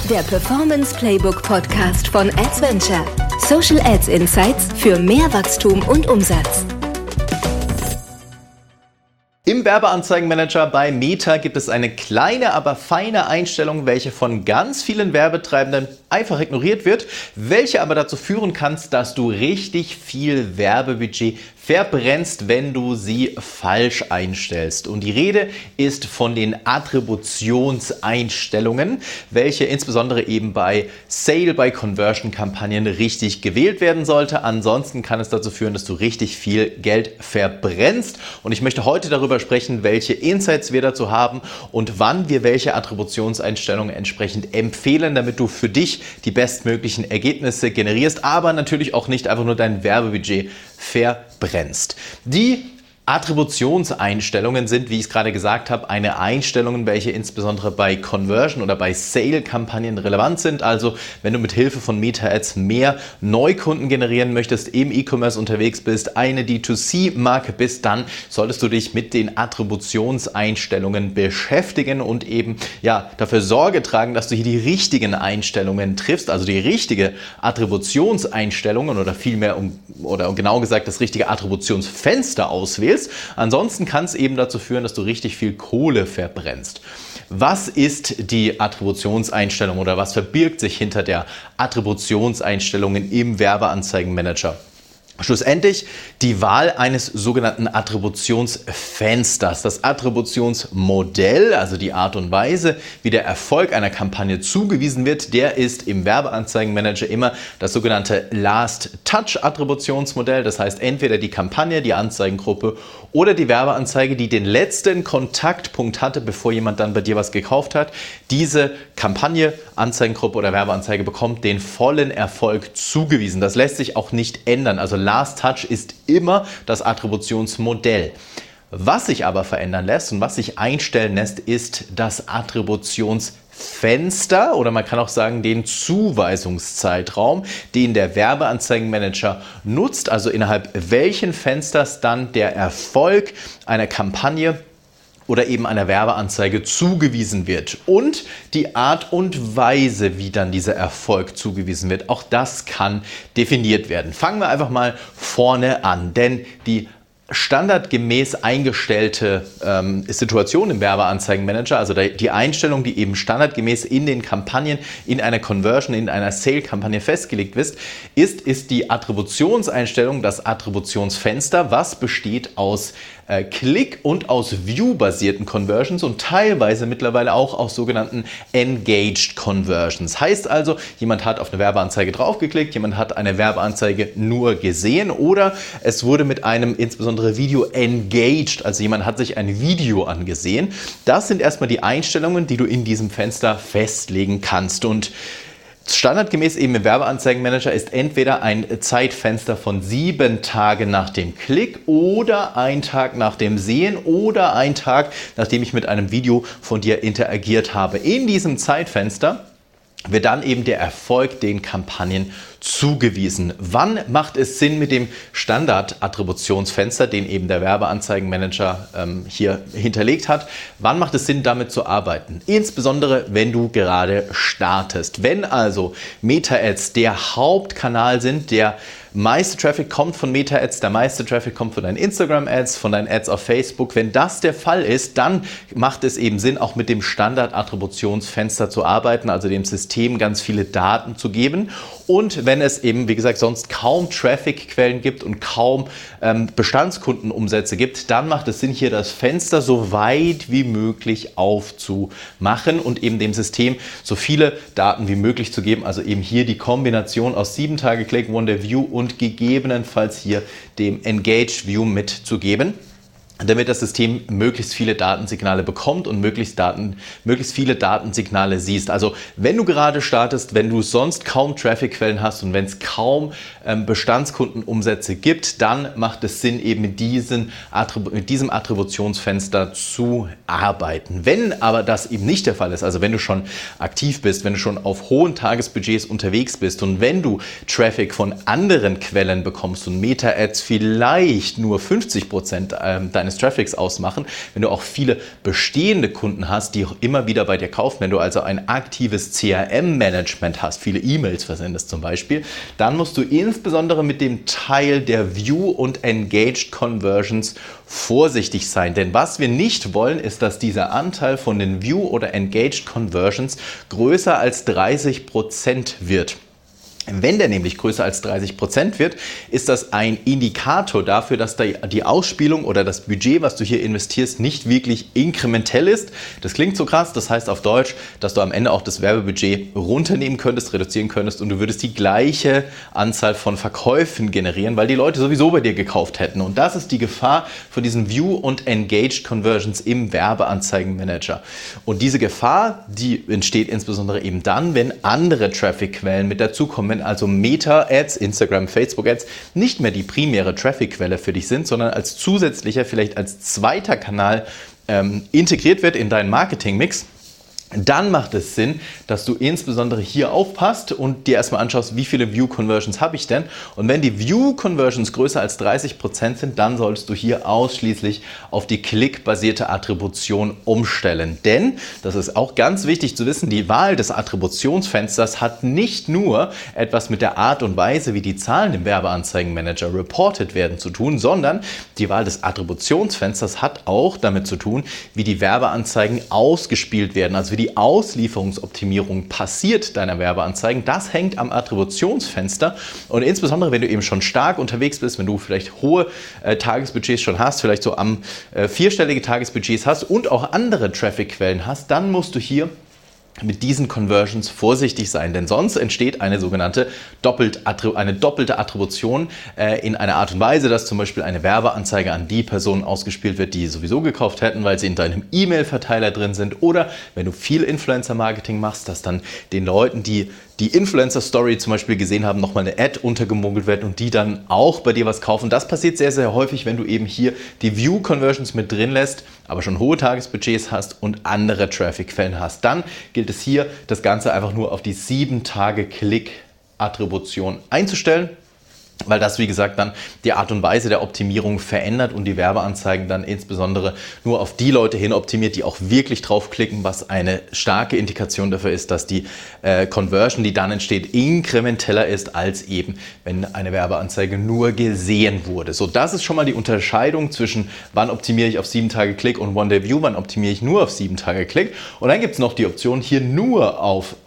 der Performance Playbook Podcast von Adventure. Social Ads Insights für mehr Wachstum und Umsatz. Im Werbeanzeigenmanager bei Meta gibt es eine kleine, aber feine Einstellung, welche von ganz vielen Werbetreibenden einfach ignoriert wird, welche aber dazu führen kann, dass du richtig viel Werbebudget verbrennst, wenn du sie falsch einstellst. Und die Rede ist von den Attributionseinstellungen, welche insbesondere eben bei Sale, bei Conversion-Kampagnen richtig gewählt werden sollte. Ansonsten kann es dazu führen, dass du richtig viel Geld verbrennst. Und ich möchte heute darüber sprechen, welche Insights wir dazu haben und wann wir welche Attributionseinstellungen entsprechend empfehlen, damit du für dich die bestmöglichen Ergebnisse generierst, aber natürlich auch nicht einfach nur dein Werbebudget verbrennst. Die Attributionseinstellungen sind, wie ich es gerade gesagt habe, eine Einstellung, welche insbesondere bei Conversion oder bei Sale-Kampagnen relevant sind. Also wenn du mit Hilfe von Meta Ads mehr Neukunden generieren möchtest, im E-Commerce unterwegs bist, eine D2C-Marke bist, dann solltest du dich mit den Attributionseinstellungen beschäftigen und eben dafür Sorge tragen, dass du hier die richtigen Einstellungen triffst, also die richtige Attributionseinstellungen oder vielmehr oder genau gesagt das richtige Attributionsfenster auswählst. Ansonsten kann es eben dazu führen, dass du richtig viel Kohle verbrennst. Was ist die Attributionseinstellung oder was verbirgt sich hinter der Attributionseinstellung im Werbeanzeigenmanager? Schlussendlich die Wahl eines sogenannten Attributionsfensters. Das Attributionsmodell, also die Art und Weise, wie der Erfolg einer Kampagne zugewiesen wird, der ist im Werbeanzeigenmanager immer das sogenannte Last-Touch-Attributionsmodell. Das heißt entweder die Kampagne, die Anzeigengruppe oder die Werbeanzeige, die den letzten Kontaktpunkt hatte, bevor jemand dann bei dir was gekauft hat. Diese Kampagne, Anzeigengruppe oder Werbeanzeige bekommt den vollen Erfolg zugewiesen. Das lässt sich auch nicht ändern. Also Last Touch ist immer das Attributionsmodell. Was sich aber verändern lässt und was sich einstellen lässt, ist das Attributionsfenster oder man kann auch sagen den Zuweisungszeitraum, den der Werbeanzeigenmanager nutzt, also innerhalb welchen Fensters dann der Erfolg einer Kampagne oder eben einer Werbeanzeige zugewiesen wird und die Art und Weise, wie dann dieser Erfolg zugewiesen wird, auch das kann definiert werden. Fangen wir einfach mal vorne an, denn die standardgemäß eingestellte Situation im Werbeanzeigenmanager, also die Einstellung, die eben standardgemäß in den Kampagnen, in einer Conversion, in einer Sale-Kampagne festgelegt ist die Attributionseinstellung, das Attributionsfenster, was besteht aus Click- und aus View-basierten Conversions und teilweise mittlerweile auch aus sogenannten Engaged Conversions. Heißt also, jemand hat auf eine Werbeanzeige draufgeklickt, jemand hat eine Werbeanzeige nur gesehen oder es wurde mit einem insbesondere Video engaged, also jemand hat sich ein Video angesehen. Das sind erstmal die Einstellungen, die du in diesem Fenster festlegen kannst und standardgemäß eben im Werbeanzeigenmanager ist entweder ein Zeitfenster von 7 Tagen nach dem Klick oder ein Tag nach dem Sehen oder ein Tag, nachdem ich mit einem Video von dir interagiert habe. In diesem Zeitfenster wird dann eben der Erfolg den Kampagnen zugewiesen. Wann macht es Sinn mit dem Standard-Attributionsfenster, den eben der Werbeanzeigenmanager hier hinterlegt hat? Wann macht es Sinn, damit zu arbeiten? Insbesondere, wenn du gerade startest. Wenn also Meta-Ads der Hauptkanal sind, der meiste Traffic kommt von Meta-Ads, der meiste Traffic kommt von deinen Instagram-Ads, von deinen Ads auf Facebook. Wenn das der Fall ist, dann macht es eben Sinn, auch mit dem Standard-Attributionsfenster zu arbeiten, also dem System ganz viele Daten zu geben. Und wenn es eben, wie gesagt, sonst kaum Traffic-Quellen gibt und kaum Bestandskundenumsätze gibt, dann macht es Sinn, hier das Fenster so weit wie möglich aufzumachen und eben dem System so viele Daten wie möglich zu geben. Also eben hier die Kombination aus 7 Tage Click, Wonder View und gegebenenfalls hier dem Engaged View mitzugeben, damit das System möglichst viele Datensignale bekommt und möglichst viele Datensignale siehst. Also wenn du gerade startest, wenn du sonst kaum Traffic-Quellen hast und wenn es kaum Bestandskundenumsätze gibt, dann macht es Sinn, eben mit diesem Attributionsfenster zu arbeiten. Wenn aber das eben nicht der Fall ist, also wenn du schon aktiv bist, wenn du schon auf hohen Tagesbudgets unterwegs bist und wenn du Traffic von anderen Quellen bekommst und Meta-Ads vielleicht nur 50% deines deines Traffics ausmachen. Wenn du auch viele bestehende Kunden hast, die auch immer wieder bei dir kaufen, wenn du also ein aktives CRM-Management hast, viele E-Mails versendest zum Beispiel, dann musst du insbesondere mit dem Teil der View- und Engaged Conversions vorsichtig sein. Denn was wir nicht wollen, ist, dass dieser Anteil von den View- oder Engaged Conversions größer als 30% wird. Wenn der nämlich größer als 30% wird, ist das ein Indikator dafür, dass die Ausspielung oder das Budget, was du hier investierst, nicht wirklich inkrementell ist. Das klingt so krass, das heißt auf Deutsch, dass du am Ende auch das Werbebudget runternehmen könntest, reduzieren könntest und du würdest die gleiche Anzahl von Verkäufen generieren, weil die Leute sowieso bei dir gekauft hätten. Und das ist die Gefahr von diesen View- und Engaged Conversions im Werbeanzeigenmanager. Und diese Gefahr, die entsteht insbesondere eben dann, wenn andere Traffic-Quellen mit dazukommen, also Meta-Ads, Instagram, Facebook-Ads nicht mehr die primäre Traffic-Quelle für dich sind, sondern als zusätzlicher, vielleicht als zweiter Kanal integriert wird in deinen Marketing-Mix, dann macht es Sinn, dass du insbesondere hier aufpasst und dir erstmal anschaust, wie viele View-Conversions habe ich denn? Und wenn die View-Conversions größer als 30% sind, dann solltest du hier ausschließlich auf die klickbasierte Attribution umstellen. Denn, das ist auch ganz wichtig zu wissen, die Wahl des Attributionsfensters hat nicht nur etwas mit der Art und Weise, wie die Zahlen im Werbeanzeigenmanager reported werden, zu tun, sondern die Wahl des Attributionsfensters hat auch damit zu tun, wie die Werbeanzeigen ausgespielt werden, also wie die Auslieferungsoptimierung passiert deiner Werbeanzeigen. Das hängt am Attributionsfenster und insbesondere, wenn du eben schon stark unterwegs bist, wenn du vielleicht hohe Tagesbudgets schon hast, vielleicht so am vierstellige Tagesbudgets hast und auch andere Traffic-Quellen hast, dann musst du hier mit diesen Conversions vorsichtig sein, denn sonst entsteht eine sogenannte doppelte Attribution in einer Art und Weise, dass zum Beispiel eine Werbeanzeige an die Personen ausgespielt wird, die sowieso gekauft hätten, weil sie in deinem E-Mail-Verteiler drin sind, oder wenn du viel Influencer-Marketing machst, dass dann den Leuten, die Influencer-Story zum Beispiel gesehen haben, nochmal eine Ad untergemogelt wird und die dann auch bei dir was kaufen. Das passiert sehr, sehr häufig, wenn du eben hier die View-Conversions mit drin lässt, aber schon hohe Tagesbudgets hast und andere Traffic-Quellen hast. Dann gilt es hier, das Ganze einfach nur auf die 7-Tage-Klick-Attribution einzustellen, weil das, wie gesagt, dann die Art und Weise der Optimierung verändert und die Werbeanzeigen dann insbesondere nur auf die Leute hin optimiert, die auch wirklich draufklicken, was eine starke Indikation dafür ist, dass die Conversion, die dann entsteht, inkrementeller ist als eben, wenn eine Werbeanzeige nur gesehen wurde. So, das ist schon mal die Unterscheidung zwischen, wann optimiere ich auf 7-Tage-Klick und One-Day-View, wann optimiere ich nur auf 7-Tage-Klick. Und dann gibt es noch die Option, hier nur auf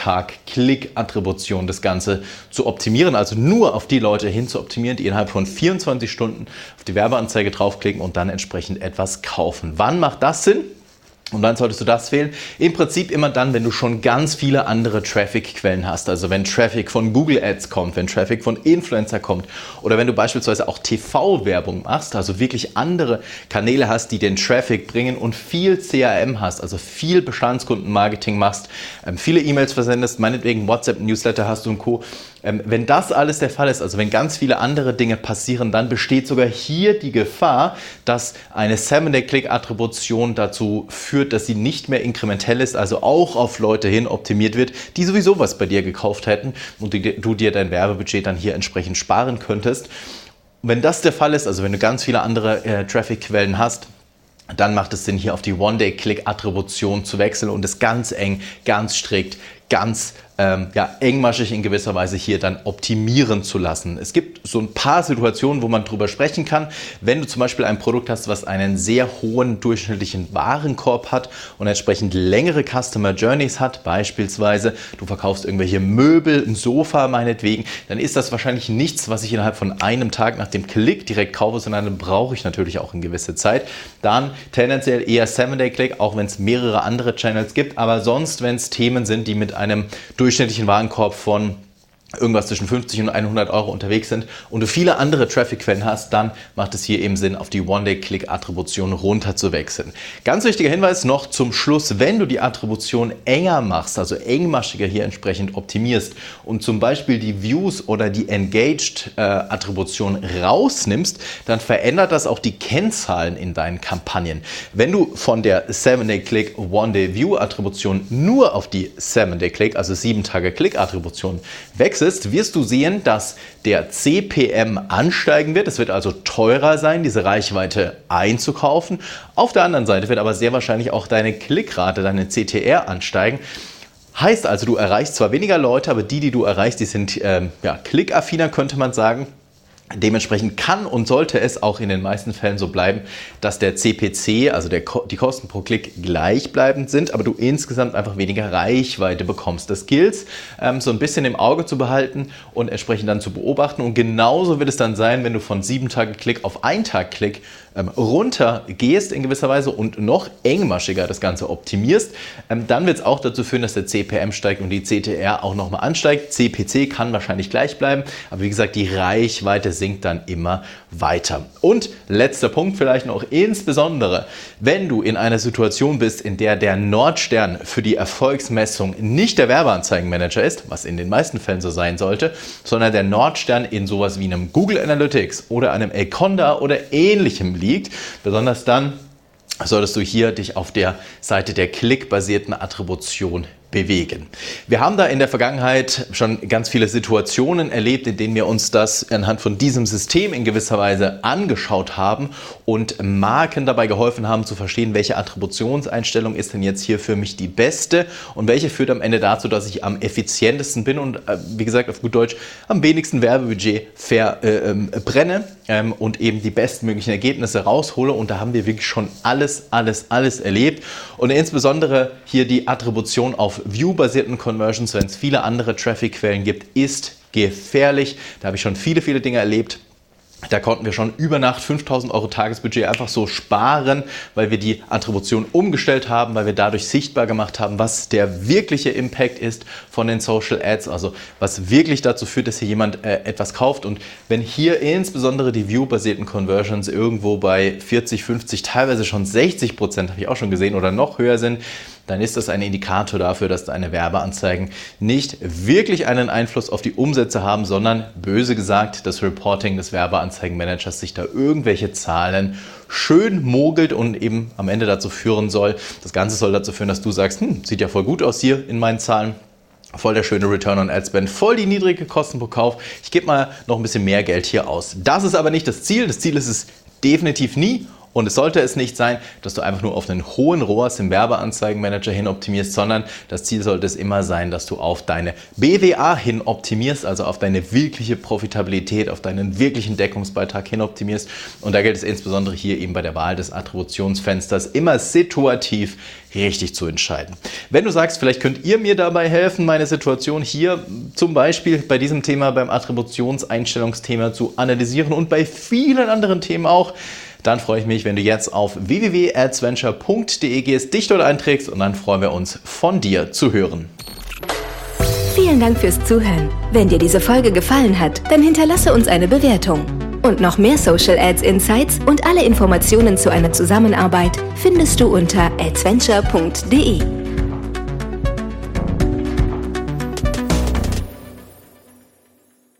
1-Tag-Klick-Attribution das Ganze zu optimieren, also nur auf die Leute hin zu optimieren, die innerhalb von 24 Stunden auf die Werbeanzeige draufklicken und dann entsprechend etwas kaufen. Wann macht das Sinn? Und dann solltest du das wählen. Im Prinzip immer dann, wenn du schon ganz viele andere Traffic-Quellen hast. Also wenn Traffic von Google Ads kommt, wenn Traffic von Influencer kommt oder wenn du beispielsweise auch TV-Werbung machst, also wirklich andere Kanäle hast, die den Traffic bringen und viel CRM hast, also viel Bestandskundenmarketing machst, viele E-Mails versendest, meinetwegen WhatsApp-Newsletter hast und Co. Wenn das alles der Fall ist, also wenn ganz viele andere Dinge passieren, dann besteht sogar hier die Gefahr, dass eine 7-Day-Click-Attribution dazu führt, dass sie nicht mehr inkrementell ist, also auch auf Leute hin optimiert wird, die sowieso was bei dir gekauft hätten und du dir dein Werbebudget dann hier entsprechend sparen könntest. Wenn das der Fall ist, also wenn du ganz viele andere Traffic-Quellen hast, dann macht es Sinn, hier auf die One-Day-Click-Attribution zu wechseln und es ganz eng, ganz strikt, ganz engmaschig in gewisser Weise hier dann optimieren zu lassen. Es gibt so ein paar Situationen, wo man drüber sprechen kann. Wenn du zum Beispiel ein Produkt hast, was einen sehr hohen durchschnittlichen Warenkorb hat und entsprechend längere Customer Journeys hat, beispielsweise du verkaufst irgendwelche Möbel, ein Sofa meinetwegen, dann ist das wahrscheinlich nichts, was ich innerhalb von einem Tag nach dem Klick direkt kaufe, sondern dann brauche ich natürlich auch eine gewisse Zeit. Dann tendenziell eher 7-Day-Click, auch wenn es mehrere andere Channels gibt, aber sonst, wenn es Themen sind, die mit einem durchschnittlichen Warenkorb von irgendwas zwischen 50 und 100 Euro unterwegs sind und du viele andere Traffic-Quellen hast, dann macht es hier eben Sinn, auf die One-Day-Click-Attribution runter zu wechseln. Ganz wichtiger Hinweis noch zum Schluss, wenn du die Attribution enger machst, also engmaschiger hier entsprechend optimierst und zum Beispiel die Views oder die Engaged-Attribution rausnimmst, dann verändert das auch die Kennzahlen in deinen Kampagnen. Wenn du von der 7-Day-Click One-Day-View-Attribution nur auf die 7-Day-Click, also 7-Tage-Click-Attribution wechselst, wechselst, wirst du sehen, dass der CPM ansteigen wird. Es wird also teurer sein, diese Reichweite einzukaufen. Auf der anderen Seite wird aber sehr wahrscheinlich auch deine Klickrate, deine CTR ansteigen. Heißt also, du erreichst zwar weniger Leute, aber die du erreichst, die sind klickaffiner, könnte man sagen. Dementsprechend kann und sollte es auch in den meisten Fällen so bleiben, dass der CPC, also die Kosten pro Klick, gleichbleibend sind, aber du insgesamt einfach weniger Reichweite bekommst. Das gilt so ein bisschen im Auge zu behalten und entsprechend dann zu beobachten. Und genauso wird es dann sein, wenn du von 7 Tage Klick auf 1 Tag Klick runter gehst in gewisser Weise und noch engmaschiger das Ganze optimierst, dann wird es auch dazu führen, dass der CPM steigt und die CTR auch nochmal ansteigt. CPC kann wahrscheinlich gleich bleiben, aber wie gesagt, die Reichweite sinkt dann immer weiter. Und letzter Punkt vielleicht noch, insbesondere wenn du in einer Situation bist, in der der Nordstern für die Erfolgsmessung nicht der Werbeanzeigenmanager ist, was in den meisten Fällen so sein sollte, sondern der Nordstern in sowas wie einem Google Analytics oder einem Aconda oder ähnlichem liegt, besonders dann solltest du hier dich auf der Seite der klickbasierten Attribution bewegen. Wir haben da in der Vergangenheit schon ganz viele Situationen erlebt, in denen wir uns das anhand von diesem System in gewisser Weise angeschaut haben und Marken dabei geholfen haben zu verstehen, welche Attributionseinstellung ist denn jetzt hier für mich die beste und welche führt am Ende dazu, dass ich am effizientesten bin und wie gesagt auf gut Deutsch am wenigsten Werbebudget verbrenne und eben die bestmöglichen Ergebnisse raushole, und da haben wir wirklich schon alles erlebt und insbesondere hier die Attribution auf View-basierten Conversions, wenn es viele andere Traffic-Quellen gibt, ist gefährlich. Da habe ich schon viele Dinge erlebt. Da konnten wir schon über Nacht 5.000 € Tagesbudget einfach so sparen, weil wir die Attribution umgestellt haben, weil wir dadurch sichtbar gemacht haben, was der wirkliche Impact ist von den Social Ads, also was wirklich dazu führt, dass hier jemand etwas kauft. Und wenn hier insbesondere die View-basierten Conversions irgendwo bei 40, 50, teilweise schon 60%, habe ich auch schon gesehen, oder noch höher sind, dann ist das ein Indikator dafür, dass deine Werbeanzeigen nicht wirklich einen Einfluss auf die Umsätze haben, sondern böse gesagt, das Reporting des Werbeanzeigenmanagers sich da irgendwelche Zahlen schön mogelt und eben am Ende dazu führen soll. Das Ganze soll dazu führen, dass du sagst, sieht ja voll gut aus hier in meinen Zahlen. Voll der schöne Return on Ad Spend, voll die niedrige Kosten pro Kauf. Ich gebe mal noch ein bisschen mehr Geld hier aus. Das ist aber nicht das Ziel. Das Ziel ist es definitiv nie. Und es sollte es nicht sein, dass du einfach nur auf einen hohen ROAS im Werbeanzeigenmanager hin optimierst, sondern das Ziel sollte es immer sein, dass du auf deine BWA hin optimierst, also auf deine wirkliche Profitabilität, auf deinen wirklichen Deckungsbeitrag hin optimierst. Und da gilt es insbesondere hier eben bei der Wahl des Attributionsfensters immer situativ richtig zu entscheiden. Wenn du sagst, vielleicht könnt ihr mir dabei helfen, meine Situation hier zum Beispiel bei diesem Thema, beim Attributionseinstellungsthema zu analysieren und bei vielen anderen Themen auch, dann freue ich mich, wenn du jetzt auf www.adsventure.de gehst, dich dort einträgst und dann freuen wir uns, von dir zu hören. Vielen Dank fürs Zuhören. Wenn dir diese Folge gefallen hat, dann hinterlasse uns eine Bewertung. Und noch mehr Social Ads Insights und alle Informationen zu einer Zusammenarbeit findest du unter adsventure.de.